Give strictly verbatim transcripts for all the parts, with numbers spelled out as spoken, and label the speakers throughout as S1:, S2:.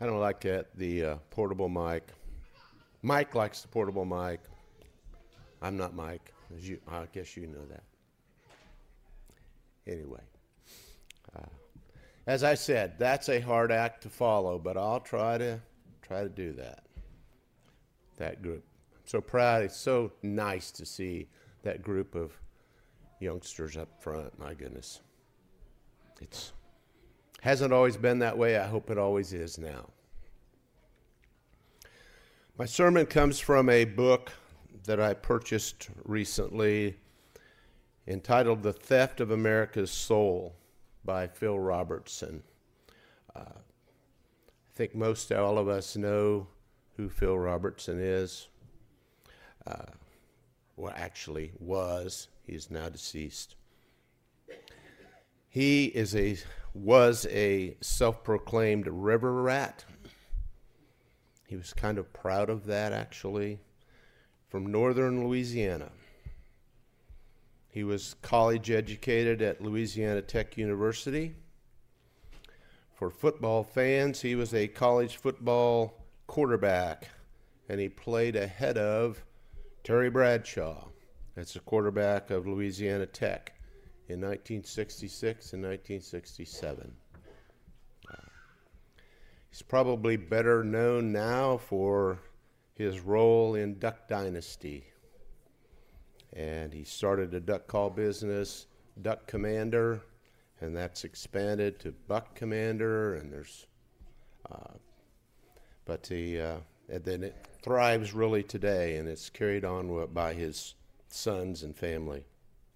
S1: I don't like that, the uh, portable mic. Mike likes the portable mic. I'm not Mike. As you, I guess you know that. Anyway, uh, as I said, that's a hard act to follow, but I'll try to try to do that. That group. I'm so proud. It's so nice to see that group of youngsters up front. My goodness, it's hasn't always been that way. I hope it always is now. My sermon comes from a book that I purchased recently entitled The Theft of America's Soul by Phil Robertson. Uh, I think most all of us know who Phil Robertson is. Uh, well, actually was. He's now deceased. He is a was a self-proclaimed river rat. He was kind of proud of that, actually, from northern Louisiana. He was college educated at Louisiana Tech University. For football fans, he was a college football quarterback, and he played ahead of Terry Bradshaw. That's the quarterback of Louisiana Tech in nineteen sixty-six and nineteen sixty-seven. Uh, he's probably better known now for his role in Duck Dynasty. And he started a duck call business, Duck Commander, and that's expanded to Buck Commander, and there's, uh, but he, uh, and then it thrives really today, and it's carried on by his sons and family.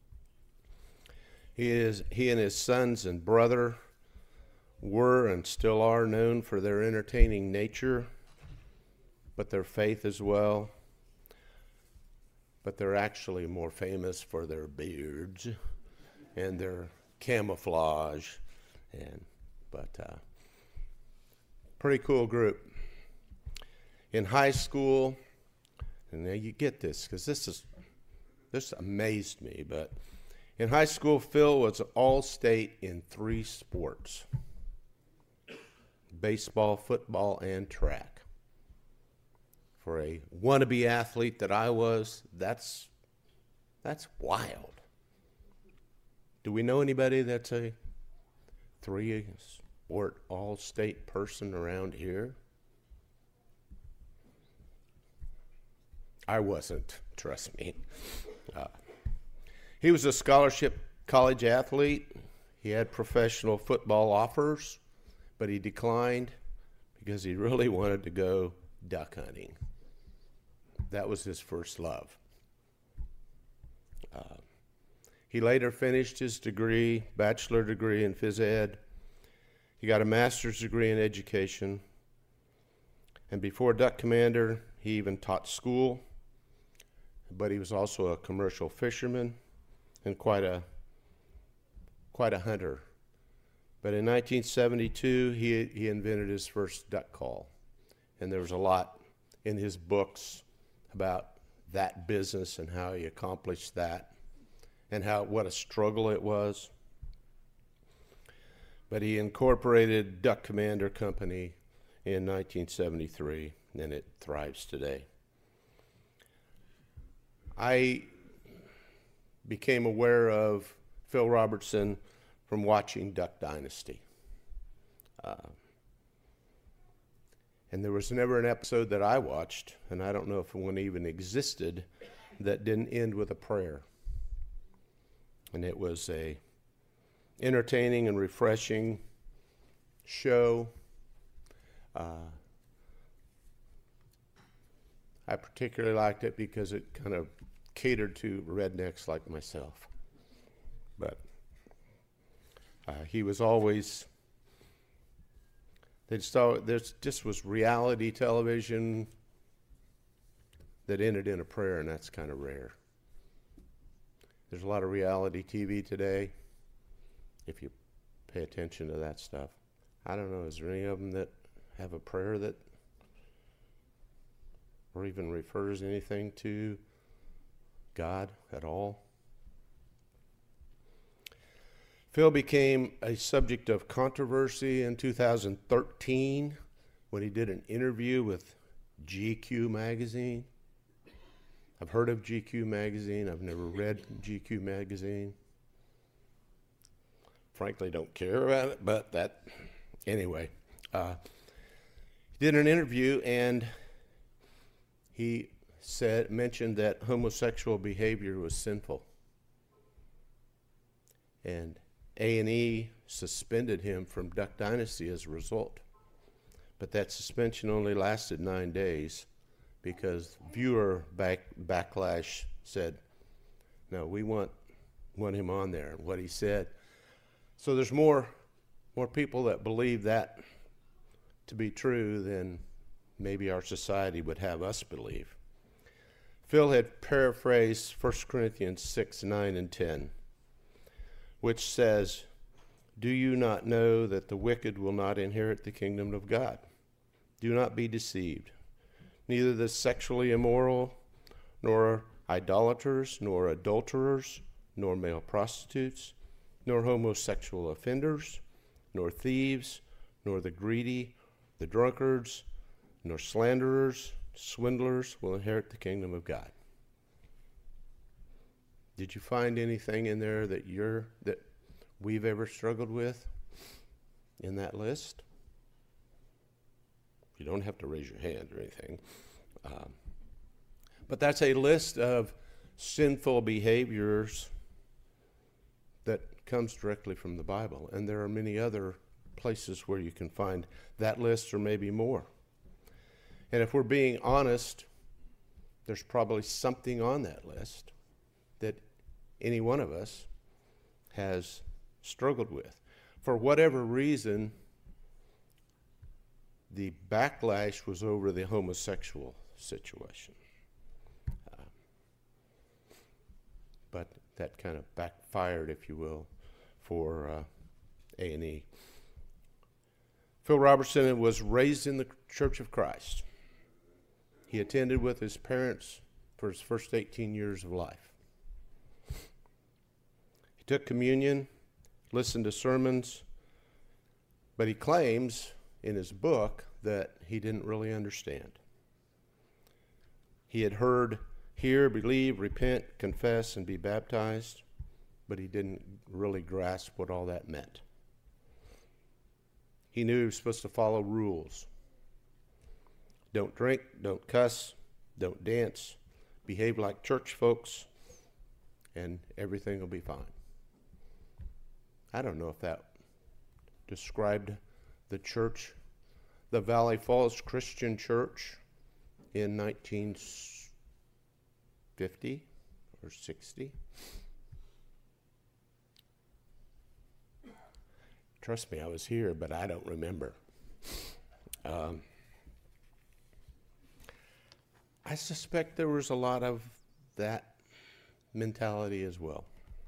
S1: He is he and his sons and brother were and still are known for their entertaining nature, but their faith as well. But they're actually more famous for their beards and their camouflage, and but uh, pretty cool group. In high school, and now you get this because this is this amazed me, but in high school, Phil was all-state in three sports: baseball, football, and track. For a wannabe athlete that I was, that's that's wild. Do we know anybody that's a three-sport all-state person around here? I wasn't, trust me. Uh, he was a scholarship college athlete. He had professional football offers, but he declined because he really wanted to go duck hunting. That was his first love. Uh, he later finished his degree, bachelor degree in phys ed. He got a master's degree in education. And before Duck Commander, he even taught school. But he was also a commercial fisherman and quite a quite a hunter. But in nineteen seventy-two, he he invented his first duck call. And there was a lot in his books about that business and how he accomplished that and how what a struggle it was. But he incorporated Duck Commander Company in nineteen seventy-three, and it thrives today. I became aware of Phil Robertson from watching Duck Dynasty. Uh, And there was never an episode that I watched, and I don't know if one even existed, that didn't end with a prayer. And it was a entertaining and refreshing show. Uh, I particularly liked it because it kind of catered to rednecks like myself. But uh, he was always... They just thought there just was reality television that ended in a prayer, and that's kind of rare. There's a lot of reality T V today, if you pay attention to that stuff. I don't know, is there any of them that have a prayer that, or even refers anything to God at all? Phil became a subject of controversy in two thousand thirteen when he did an interview with G Q magazine. I've heard of G Q magazine. I've never read G Q magazine. Frankly, don't care about it, but that, anyway. Uh, he did an interview, and he said, mentioned that homosexual behavior was sinful. And A and E suspended him from Duck Dynasty as a result. But that suspension only lasted nine days because viewer back, backlash said, no, we want, want him on there, and what he said. So there's more, more people that believe that to be true than maybe our society would have us believe. Phil had paraphrased First Corinthians six, nine, and ten, which says, do you not know that the wicked will not inherit the kingdom of God? Do not be deceived. Neither the sexually immoral, nor idolaters, nor adulterers, nor male prostitutes, nor homosexual offenders, nor thieves, nor the greedy, the drunkards, nor slanderers, swindlers will inherit the kingdom of God. Did you find anything in there that you're that we've ever struggled with in that list? You don't have to raise your hand or anything. Um, but that's a list of sinful behaviors that comes directly from the Bible. And there are many other places where you can find that list or maybe more. And if we're being honest, there's probably something on that list that any one of us has struggled with. For whatever reason, the backlash was over the homosexual situation. Uh, but that kind of backfired, if you will, for uh, A and E. Phil Robertson was raised in the Church of Christ. He attended with his parents for his first eighteen years of life. He took communion, listened to sermons, but he claims in his book that he didn't really understand. He had heard, hear, believe, repent, confess, and be baptized, but he didn't really grasp what all that meant. He knew he was supposed to follow rules. Don't drink, don't cuss, don't dance, behave like church folks, and everything will be fine. I don't know if that described the church, the Valley Falls Christian Church in nineteen fifty or sixty. Trust me, I was here, but I don't remember. Um, I suspect there was a lot of that mentality as well.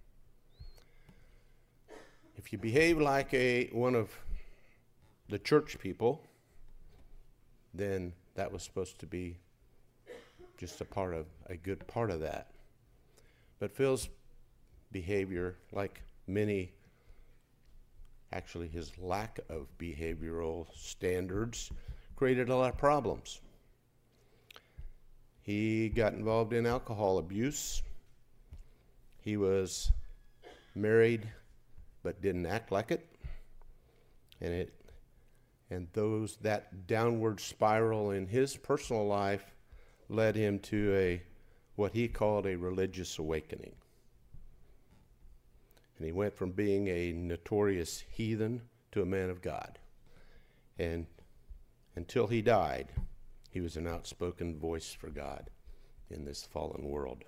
S1: If you behave like a one of the church people, then that was supposed to be just a part of a good part of that. But Phil's behavior, like many, actually his lack of behavioral standards, created a lot of problems. He got involved in alcohol abuse. He was married but didn't act like it. And it and those that downward spiral in his personal life led him to a what he called a religious awakening. And he went from being a notorious heathen to a man of God. And until he died, he was an outspoken voice for God in this fallen world.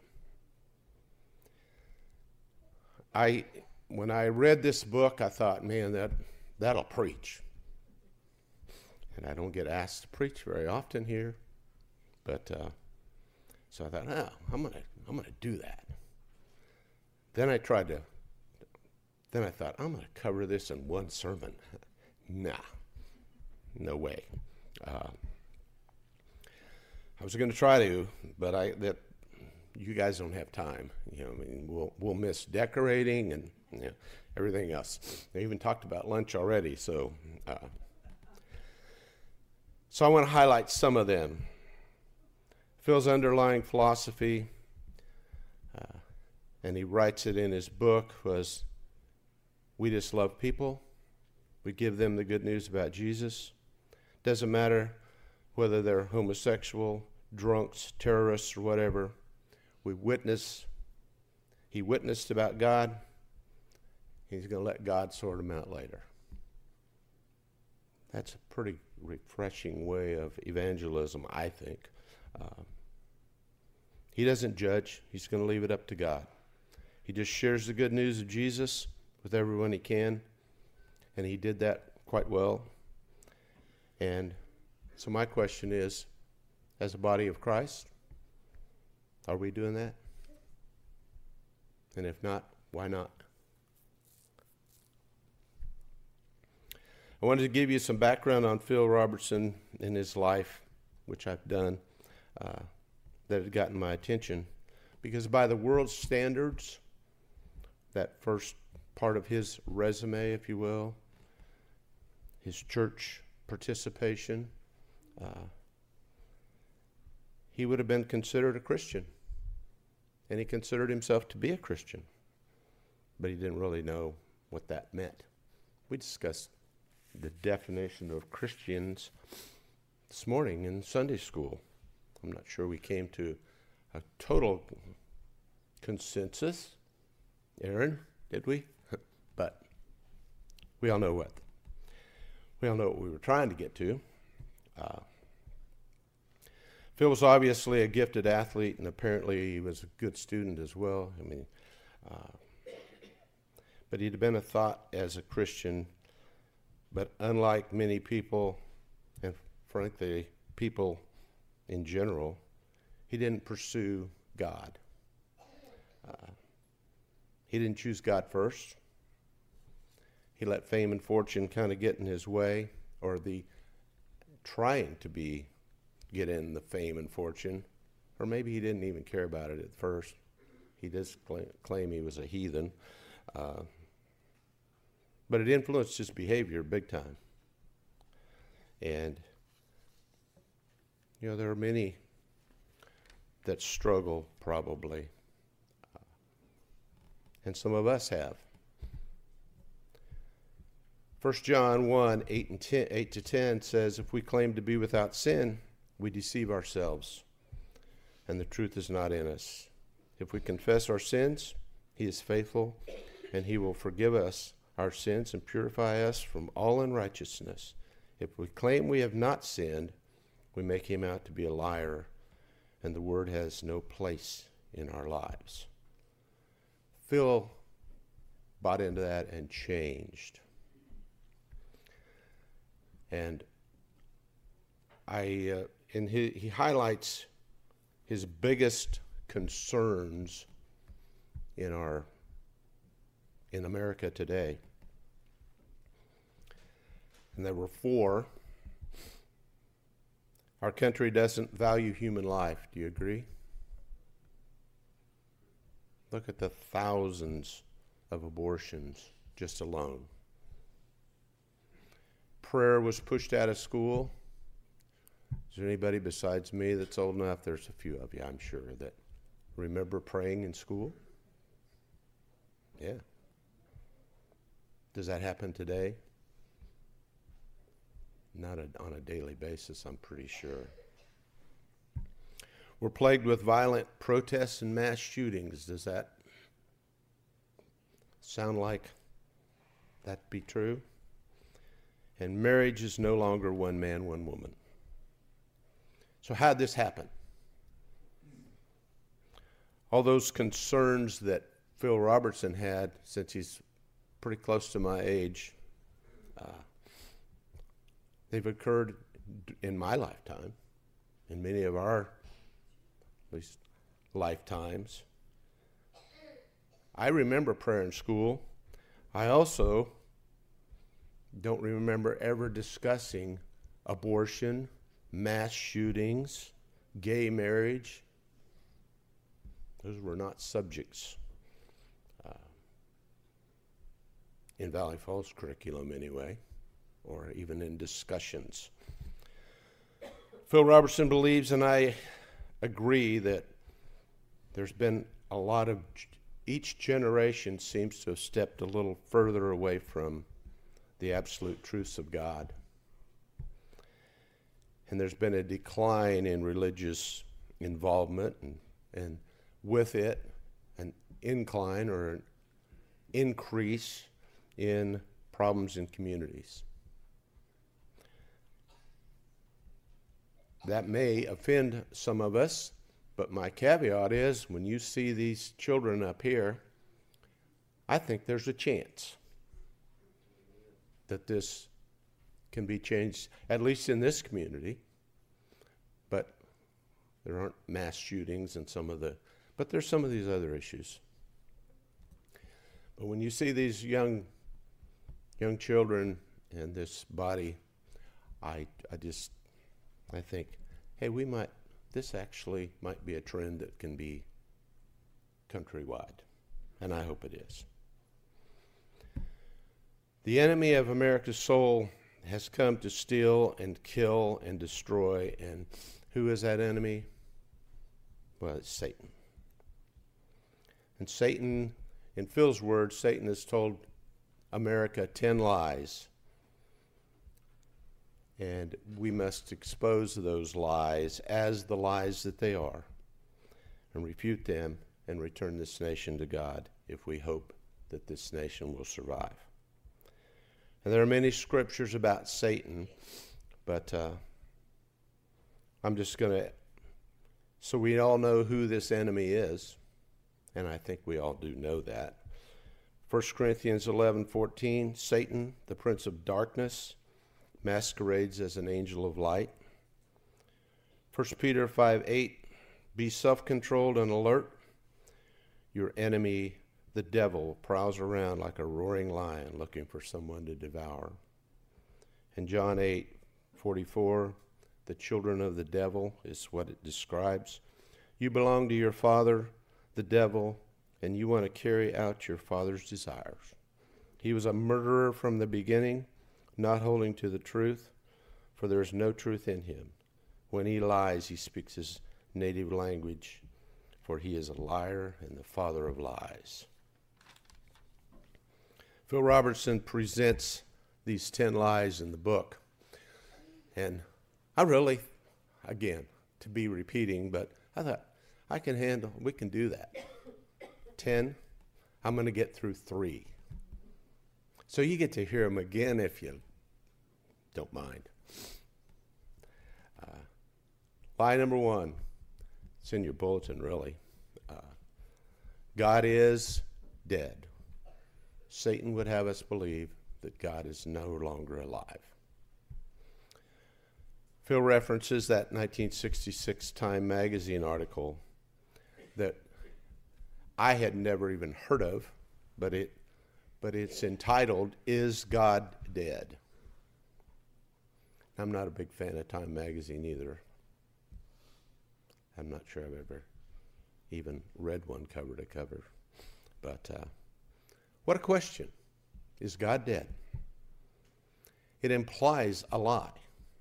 S1: I, when I read this book, I thought, man, that, that'll preach. And I don't get asked to preach very often here. But, uh, so I thought, oh, I'm gonna, I'm gonna do that. Then I tried to, then I thought, I'm gonna cover this in one sermon. Nah, no way. Uh, I was gonna try to, but I, that, you guys don't have time. You know, I mean, we'll, we'll miss decorating and you know, everything else. They even talked about lunch already, so. Uh, So I want to highlight some of them. Phil's underlying philosophy, uh, and he writes it in his book, was we just love people. We give them the good news about Jesus. Doesn't matter whether they're homosexual, drunks, terrorists, or whatever. We witness. He witnessed about God. He's going to let God sort them out later. That's a pretty refreshing way of evangelism, I think. Uh, he doesn't judge. He's going to leave it up to God. He just shares the good news of Jesus with everyone he can, and he did that quite well. And so my question is, as a body of Christ, are we doing that? And if not, why not? I wanted to give you some background on Phil Robertson and his life, which I've done, uh, that had gotten my attention. Because by the world's standards, that first part of his resume, if you will, his church participation, uh, he would have been considered a Christian. And he considered himself to be a Christian. But he didn't really know what that meant. We discussed the definition of Christians this morning in Sunday school. I'm not sure we came to a total consensus. Aaron, did we? But we all know what. We all know what we were trying to get to. Uh, Phil was obviously a gifted athlete, and apparently he was a good student as well. I mean, uh, but he'd been a thought as a Christian. But unlike many people, and frankly, people in general, he didn't pursue God. Uh, he didn't choose God first. He let fame and fortune kind of get in his way, or the trying to be get in the fame and fortune, or maybe he didn't even care about it at first. He does claim, claim he was a heathen. Uh, But it influenced his behavior big time. And, you know, there are many that struggle probably. Uh, and some of us have. First John one, eight, and ten, eight to ten says, if we claim to be without sin, we deceive ourselves, and the truth is not in us. If we confess our sins, he is faithful, and he will forgive us our sins and purify us from all unrighteousness. If we claim we have not sinned, we make him out to be a liar, and the word has no place in our lives. Phil bought into that and changed. And I, uh, and he, he highlights his biggest concerns in our in America today. And there were four. Our country doesn't value human life. Do you agree? Look at the thousands of abortions just alone. Prayer was pushed out of school. Is there anybody besides me that's old enough? There's a few of you, I'm sure, that remember praying in school. Yeah. Does that happen today? Not a, on a daily basis, I'm pretty sure. We're plagued with violent protests and mass shootings. Does that sound like that be true? And marriage is no longer one man, one woman. So how'd this happen? All those concerns that Phil Robertson had, since he's pretty close to my age, uh, they've occurred in my lifetime, in many of our, at least, lifetimes. I remember prayer in school. I also don't remember ever discussing abortion, mass shootings, gay marriage. Those were not subjects uh, in Valley Falls curriculum anyway, or even in discussions. Phil Robertson believes, and I agree, that there's been a lot of, each generation seems to have stepped a little further away from the absolute truths of God. And there's been a decline in religious involvement, and, and with it, an incline or an increase in problems in communities. That may offend some of us, but my caveat is, when you see these children up here, I think there's a chance that this can be changed, at least in this community. But there aren't mass shootings and some of the, but there's some of these other issues. But when you see these young, young children in this body, I, I just, I think, hey, we might, this actually might be a trend that can be countrywide, and I hope it is. The enemy of America's soul has come to steal and kill and destroy, and who is that enemy? Well, it's Satan. And Satan, in Phil's words, Satan has told America ten lies. And we must expose those lies as the lies that they are and refute them and return this nation to God if we hope that this nation will survive. And there are many scriptures about Satan, but uh, I'm just going to, so we all know who this enemy is, and I think we all do know that. First Corinthians eleven fourteen, Satan, the prince of darkness, masquerades as an angel of light. First Peter five eight, be self-controlled and alert. Your enemy, the devil, prowls around like a roaring lion looking for someone to devour. And John eight forty-four, the children of the devil is what it describes. You belong to your father, the devil, and you want to carry out your father's desires. He was a murderer from the beginning, not holding to the truth, for there is no truth in him. When he lies, he speaks his native language, for he is a liar and the father of lies. Phil Robertson presents these ten lies in the book. And I really, again, to be repeating, but I thought I can handle, we can do that. Ten, I'm going to get through three. So you get to hear them again if you don't mind. Uh, lie number one, it's in your bulletin really. Uh, God is dead. Satan would have us believe that God is no longer alive. Phil references that nineteen sixty-six Time magazine article that I had never even heard of, but it but it's entitled, Is God Dead? I'm not a big fan of Time magazine either. I'm not sure I've ever even read one cover to cover. But uh, what a question. Is God dead? It implies a lie.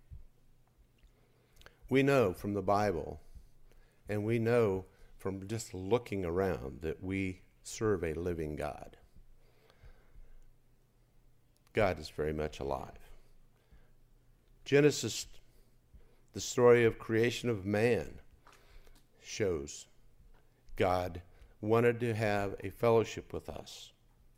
S1: We know from the Bible, and we know from just looking around, that we serve a living God. God is very much alive. Genesis, the story of creation of man, shows God wanted to have a fellowship with us.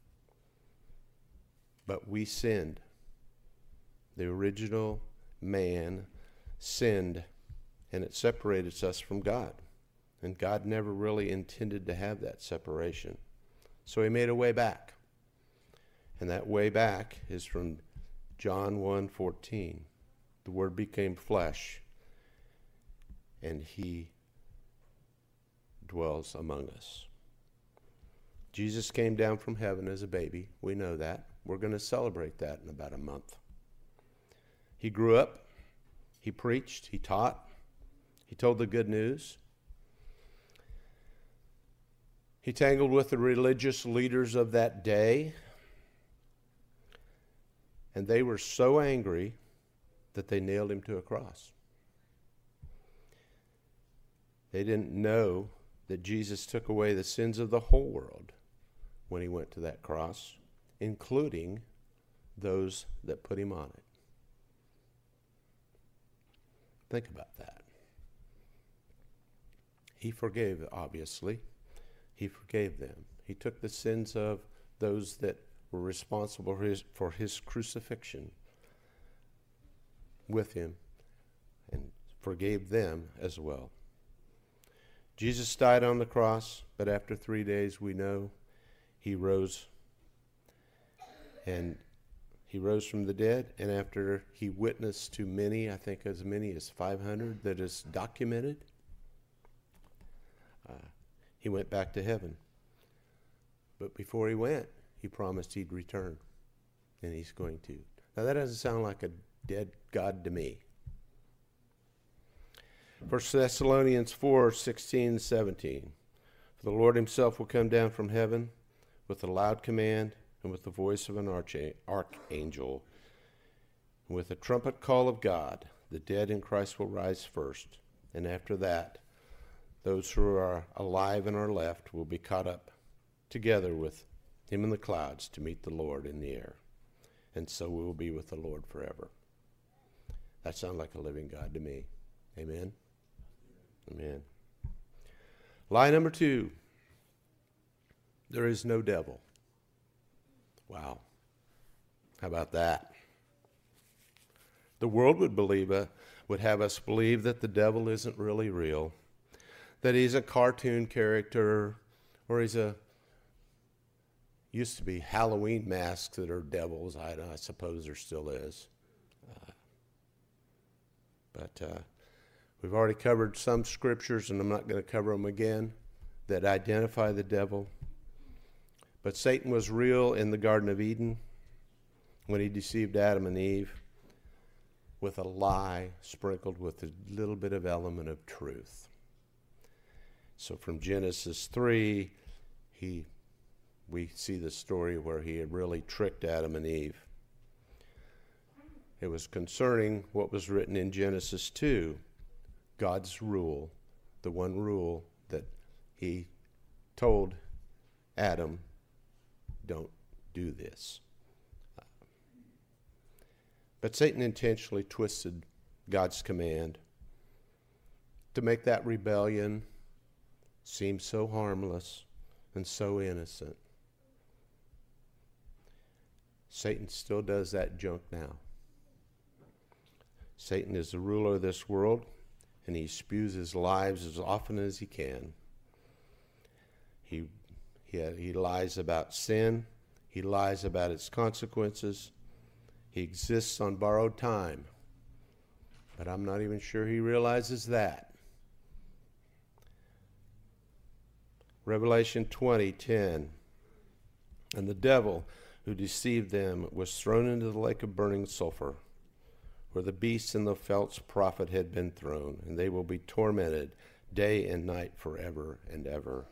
S1: But we sinned. The original man sinned, and it separated us from God. And God never really intended to have that separation. So he made a way back. And that way back is from John one fourteen. The Word became flesh, and he dwells among us. Jesus came down from heaven as a baby. We know that. We're going to celebrate that in about a month. He grew up. He preached. He taught. He told the good news. He tangled with the religious leaders of that day, and they were so angry that they nailed him to a cross. They didn't know that Jesus took away the sins of the whole world when he went to that cross, including those that put him on it. Think about that. He forgave, obviously. He forgave them. He took the sins of those that were responsible for his, for his crucifixion with him and forgave them as well. Jesus died on the cross, but after three days we know he rose. And he rose from the dead, and after he witnessed to many, I think as many as five hundred that is documented, uh, he went back to heaven. But before he went, he promised he'd return, and he's going to. Now that doesn't sound like a dead God to me. First Thessalonians four, sixteen, seventeen. For the Lord himself will come down from heaven with a loud command and with the voice of an archangel, and with the trumpet call of God. The dead in Christ will rise first, and after that, those who are alive and are left will be caught up together with him in the clouds to meet the Lord in the air. And so we will be with the Lord forever. That sounds like a living God to me. Amen? Amen. Lie number two. There is no devil. Wow. How about that? The world would believe uh, would have us believe that the devil isn't really real, that he's a cartoon character, or he's a used to be Halloween masks that are devils. I, I suppose there still is. Uh, but uh, we've already covered some scriptures, and I'm not going to cover them again, that identify the devil. But Satan was real in the Garden of Eden when he deceived Adam and Eve with a lie sprinkled with a little bit of element of truth. So from Genesis three, he we see the story where he had really tricked Adam and Eve. It was concerning what was written in Genesis two, God's rule, the one rule that he told Adam, don't do this. But Satan intentionally twisted God's command to make that rebellion seem so harmless and so innocent. Satan still does that junk now. Satan is the ruler of this world, and he spews his lies as often as he can. He, he, he lies about sin. He lies about its consequences. He exists on borrowed time, but I'm not even sure he realizes that. Revelation twenty, ten. And the devil who deceived them was thrown into the lake of burning sulfur, where the beast and the false prophet had been thrown, and they will be tormented day and night forever and ever.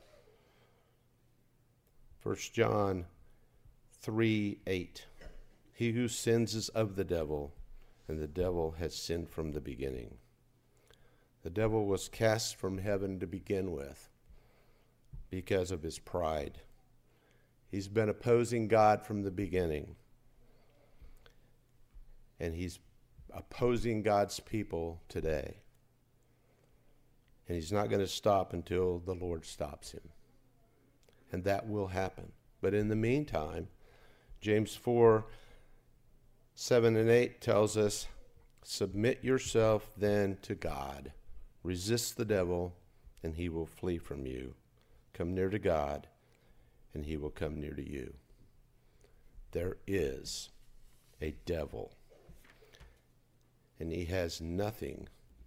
S1: First John three, eight. He who sins is of the devil, and the devil has sinned from the beginning. The devil was cast from heaven to begin with because of his pride. He's been opposing God from the beginning, and he's opposing God's people today. And he's not going to stop until the Lord stops him. And that will happen. But in the meantime, James four, seven and eight tells us, submit yourself then to God. Resist the devil, and he will flee from you. Come near to God, and he will come near to you. There is a devil, and he has nothing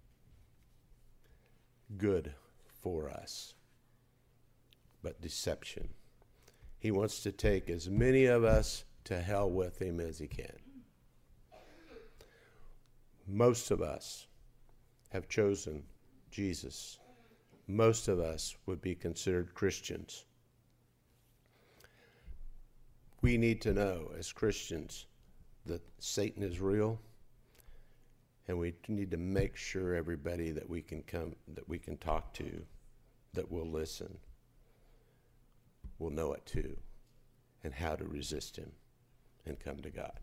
S1: good for us but deception. He wants to take as many of us to hell with him as he can. Most of us have chosen Jesus. Most of us would be considered Christians. We need to know as Christians that Satan is real And we need to make sure everybody that we can come, that we can talk to, that will listen, will know it too, and how to resist him and come to God.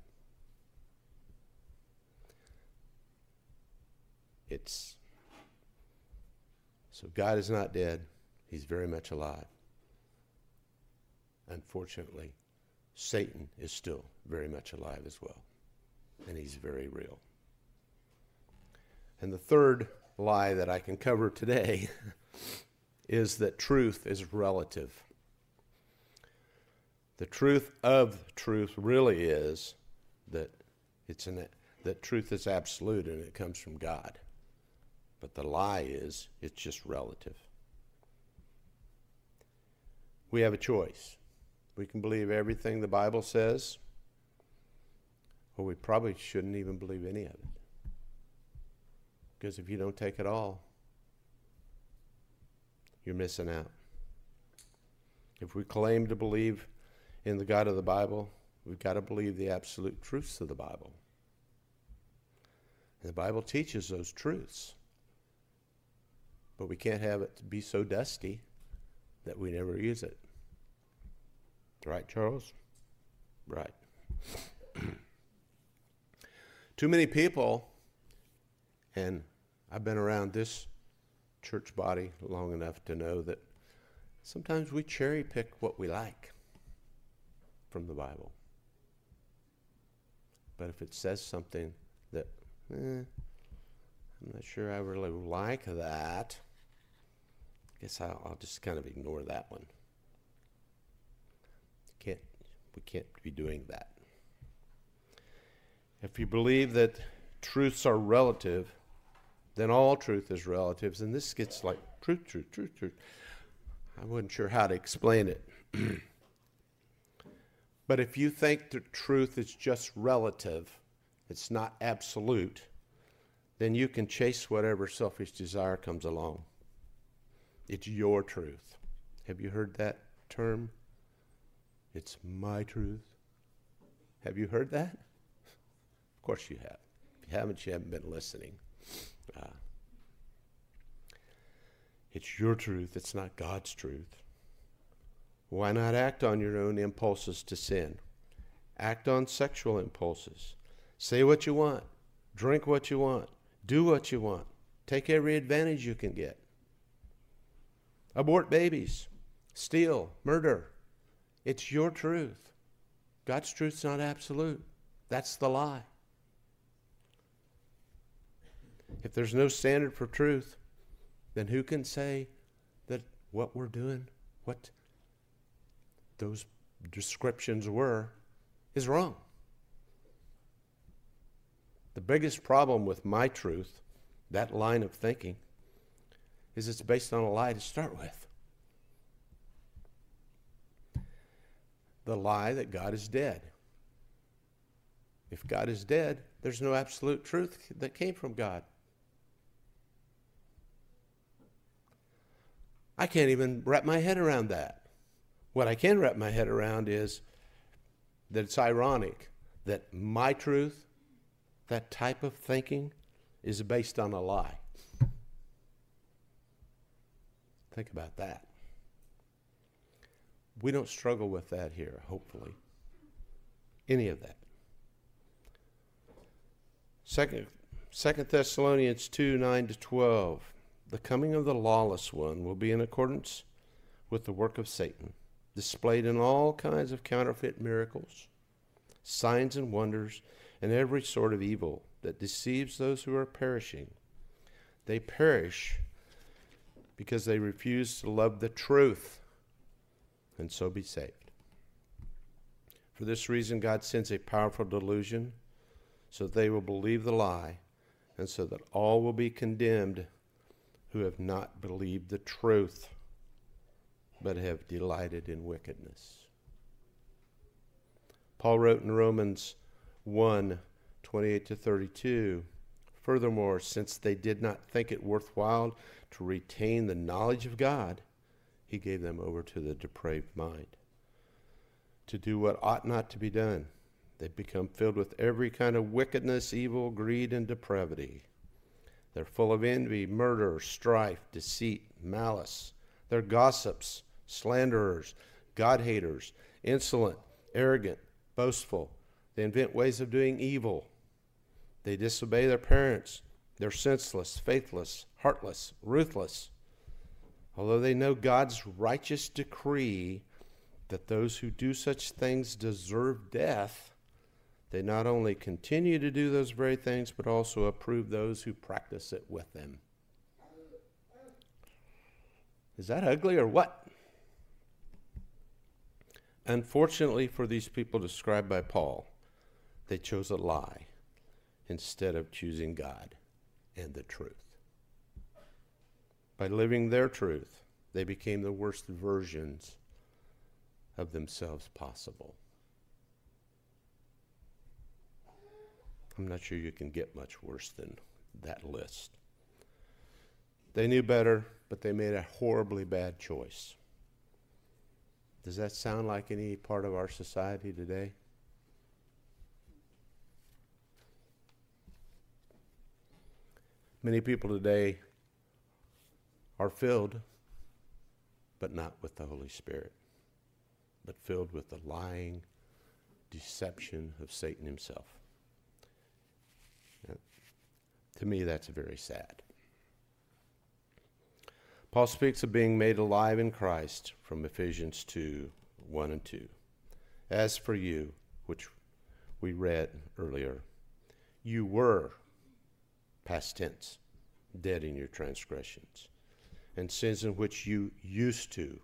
S1: It's so God is not dead. He's very much alive. Unfortunately, Satan is still very much alive as well, and he's very real. And the third lie that I can cover today is that truth is relative. The truth of truth really is that it's an, that truth is absolute and it comes from God. But the lie is it's just relative. We have a choice. We can believe everything the Bible says, or we probably shouldn't even believe any of it. Because if you don't take it all, you're missing out. If we claim to believe in the God of the Bible, we've got to believe the absolute truths of the Bible. And the Bible teaches those truths. But we can't have it be so dusty that we never use it. Right, Charles? Right. Too many people, and I've been around this church body long enough to know that sometimes we cherry pick what we like from the Bible. But if it says something that, eh, I'm not sure I really like that, I guess I'll, I'll just kind of ignore that one. Can't, we can't be doing that. If you believe that truths are relative, then all truth is relative. And this gets like truth, truth, truth, truth. I wasn't sure how to explain it. But if you think that truth is just relative, it's not absolute, then you can chase whatever selfish desire comes along. It's your truth. Have you heard that term? It's my truth. Have you heard that? Of course you have. If you haven't, you haven't been listening. Uh, it's your truth. It's not God's truth. Why not act on your own impulses to sin? Act on sexual impulses. Say what you want. Drink what you want. Do what you want. Take every advantage you can get. Abort babies. Steal. Murder. It's your truth. God's truth's not absolute. That's the lie. If there's no standard for truth, then who can say that what we're doing, what those descriptions were, is wrong? The biggest problem with my truth, that line of thinking, is it's based on a lie to start with. The lie that God is dead. If God is dead, there's no absolute truth that came from God. I can't even wrap my head around that. What I can wrap my head around is that it's ironic that my truth, that type of thinking, is based on a lie. Think about that. We don't struggle with that here, hopefully. Any of that. Second, Second Thessalonians two, nine to twelve. The coming of the lawless one will be in accordance with the work of Satan, displayed in all kinds of counterfeit miracles, signs and wonders, and every sort of evil that deceives those who are perishing. They perish because they refuse to love the truth and so be saved. For this reason, God sends a powerful delusion so that they will believe the lie, and so that all will be condemned who have not believed the truth, but have delighted in wickedness. Paul wrote in Romans one, twenty-eight to thirty-two, furthermore, since they did not think it worthwhile to retain the knowledge of God, he gave them over to the depraved mind, to do what ought not to be done. They've become filled with every kind of wickedness, evil, greed, and depravity. They're full of envy, murder, strife, deceit, malice. They're gossips, slanderers, God-haters, insolent, arrogant, boastful. They invent ways of doing evil. They disobey their parents. They're senseless, faithless, heartless, ruthless. Although they know God's righteous decree that those who do such things deserve death, they not only continue to do those very things, but also approve those who practice it with them. Is that ugly or what? Unfortunately for these people described by Paul, they chose a lie instead of choosing God and the truth. By living their truth, they became the worst versions of themselves possible. I'm not sure you can get much worse than that list. They knew better, but they made a horribly bad choice. Does that sound like any part of our society today? Many people today are filled, but not with the Holy Spirit, but filled with the lying deception of Satan himself. Now, to me, that's very sad. Paul speaks of being made alive in Christ from Ephesians two, one and two. As for you, which we read earlier, you were, past tense, dead in your transgressions and sins in which you used to,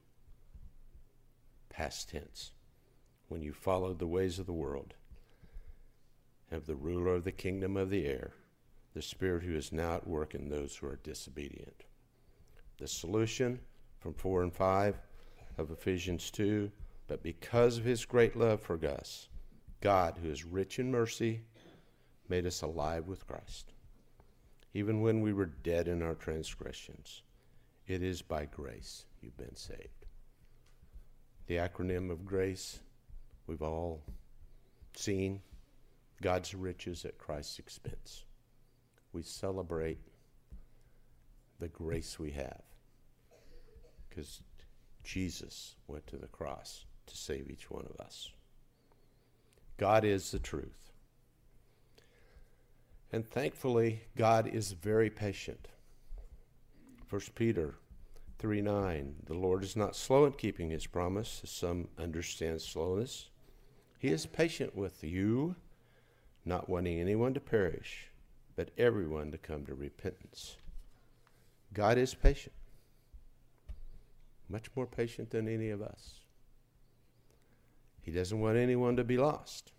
S1: past tense, when you followed the ways of the world, of the ruler of the kingdom of the air, the spirit who is now at work in those who are disobedient. The solution from four and five of Ephesians two, but because of his great love for us, God, who is rich in mercy, made us alive with Christ. Even when we were dead in our transgressions, it is by grace you've been saved. The acronym of grace we've all seen, God's riches at Christ's expense. We celebrate the grace we have because Jesus went to the cross to save each one of us. God is the truth. And thankfully, God is very patient. First Peter three nine, the Lord is not slow in keeping his promise, as some understand slowness. He is patient with you, not wanting anyone to perish, but everyone to come to repentance. God is patient, much more patient than any of us. He doesn't want anyone to be lost.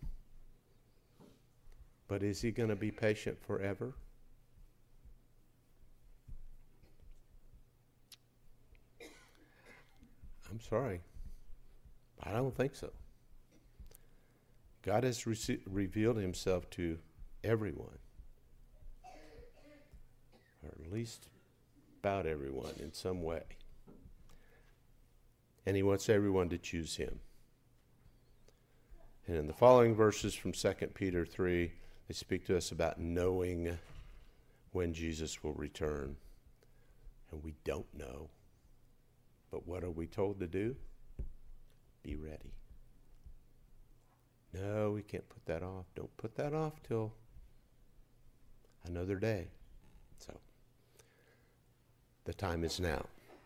S1: But is he going to be patient forever? I'm sorry. I don't think so. God has re- revealed himself to everyone, or at least about everyone in some way. And he wants everyone to choose him. And in the following verses from Second Peter three, they speak to us about knowing when Jesus will return. And we don't know. But what are we told to do? Be ready. No, we can't put that off. Don't put that off till another day. So, the time is now.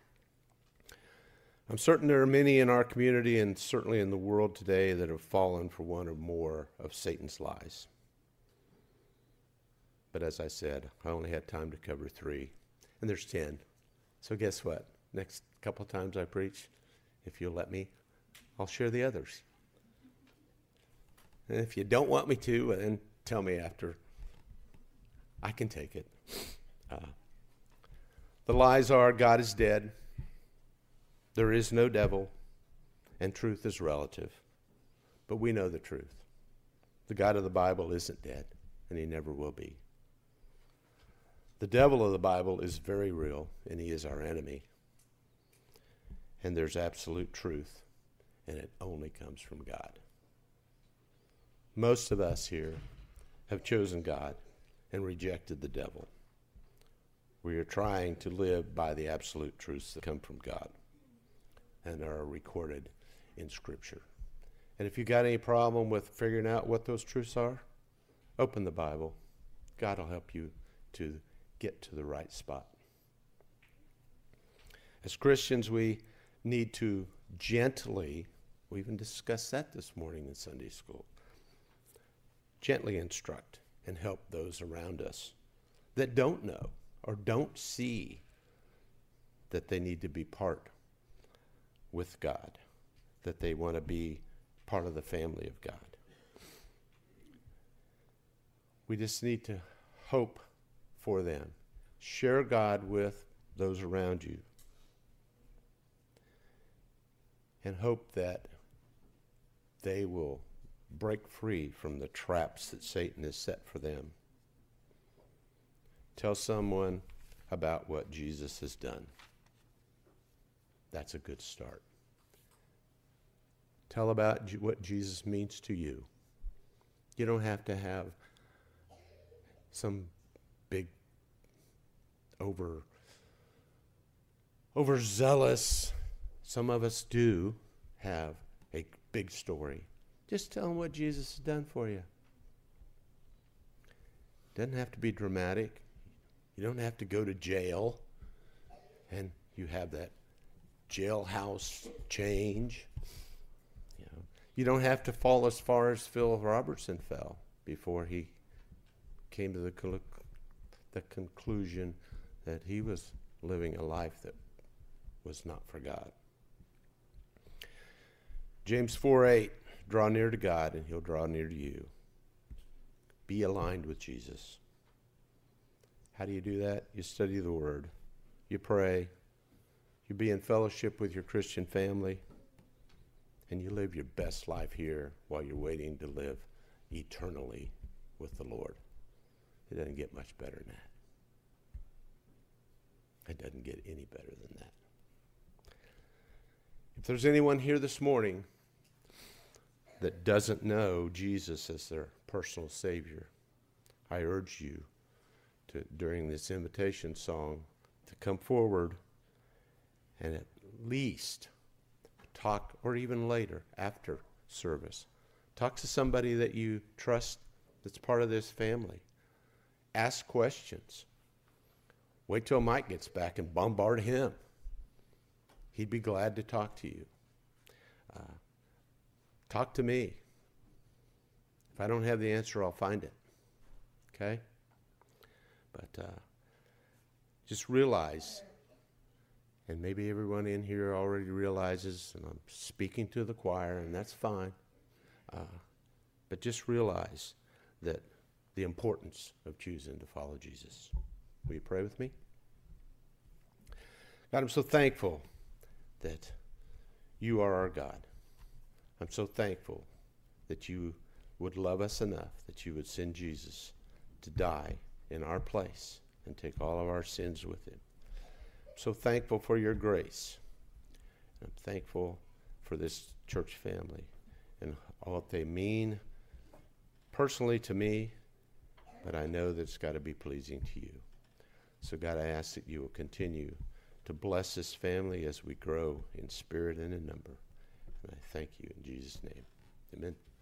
S1: I'm certain there are many in our community and certainly in the world today that have fallen for one or more of Satan's lies. But as I said, I only had time to cover three, and there's ten. So guess what? Next couple times I preach, if you'll let me, I'll share the others. And if you don't want me to, then tell me after. I can take it. Uh, the lies are God is dead, there is no devil, and truth is relative. But we know the truth. The God of the Bible isn't dead, and he never will be. The devil of the Bible is very real, and he is our enemy. And there's absolute truth, and it only comes from God. most of us here have chosen God and rejected the devil. We are trying to live by the absolute truths that come from God and are recorded in Scripture. And if you got any problem with figuring out what those truths are, open the Bible. God will help you to get to the right spot. As Christians, we need to gently, we even discussed that this morning in Sunday school, gently instruct and help those around us that don't know or don't see that they need to be part with God, that they want to be part of the family of God. We just need to hope for them. Share God with those around you. And hope that they will break free from the traps that Satan has set for them. Tell someone about what Jesus has done. That's a good start. Tell about what Jesus means to you. You don't have to have some big, over, overzealous. Some of us do have a big story. Just tell them what Jesus has done for you. Doesn't have to be dramatic. You don't have to go to jail and you have that jailhouse change. You know, you don't have to fall as far as Phil Robertson fell before he came to the, col- the conclusion that he was living a life that was not for God. James four eight, draw near to God and he'll draw near to you. Be aligned with Jesus. How do you do that? You study the Word. You pray. You be in fellowship with your Christian family. And you live your best life here while you're waiting to live eternally with the Lord. It doesn't get much better than that. It doesn't get any better than that. If there's anyone here this morning that doesn't know Jesus as their personal Savior, I urge you to, during this invitation song, to come forward and at least talk, or even later, after service, talk to somebody that you trust that's part of this family. Ask questions. Wait till Mike gets back and bombard him. He'd be glad to talk to you. Uh, talk to me. If I don't have the answer, I'll find it. Okay? But uh, just realize, and maybe everyone in here already realizes, and I'm speaking to the choir, and that's fine. Uh, but just realize that the importance of choosing to follow Jesus. Will you pray with me? God, I'm so thankful that you are our God. I'm so thankful that you would love us enough that you would send Jesus to die in our place and take all of our sins with him. I'm so thankful for your grace. I'm thankful for this church family and all that they mean personally to me, but I know that it's got to be pleasing to you. So God, I ask that you will continue to bless this family as we grow in spirit and in number. And I thank you in Jesus' name. Amen.